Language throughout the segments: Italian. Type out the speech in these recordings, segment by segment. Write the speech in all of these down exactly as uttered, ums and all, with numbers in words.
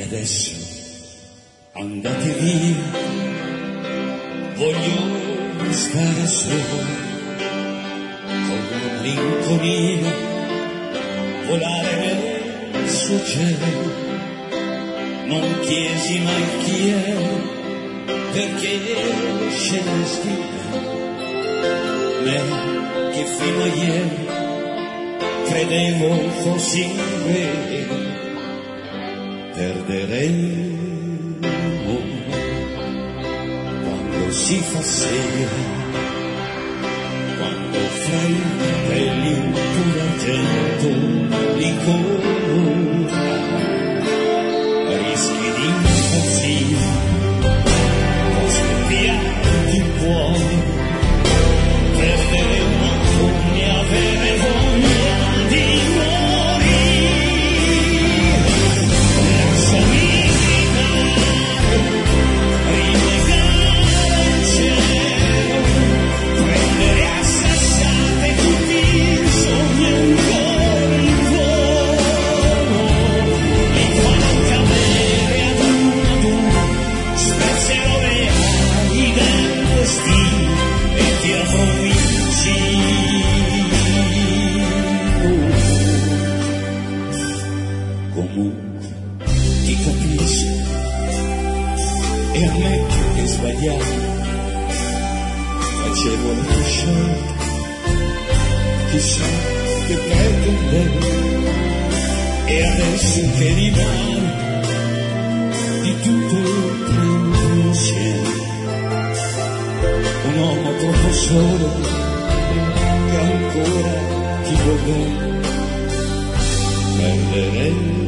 adesso andate via, voglio stare solo, con malinconia, volare verso cielo. Non chiesi mai chi ero, perché scelesti me che fino a ieri credevo fossi vero. Perderemo quando si fa sera, quando fra i capelli un puro argento li colora, rischi di impazzire, può scoppiarti il cuore, perdere una fogna, avere voglia di e ammetto che sbagliavo, facevo la tua scelta, chissà che pretendevo, e adesso che rimane di tutto il tempo insieme, un uomo troppo solo che ancora ti vuol bene, perderei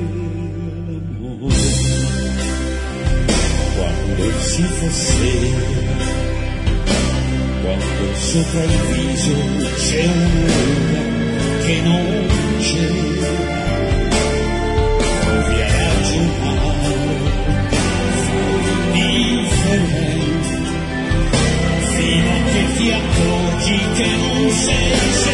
quando si fa sera, quando sopra il viso c'è un'ombra che non c'era, provi a ragionare, fai indifferente, fino a che ti accorgi che non sei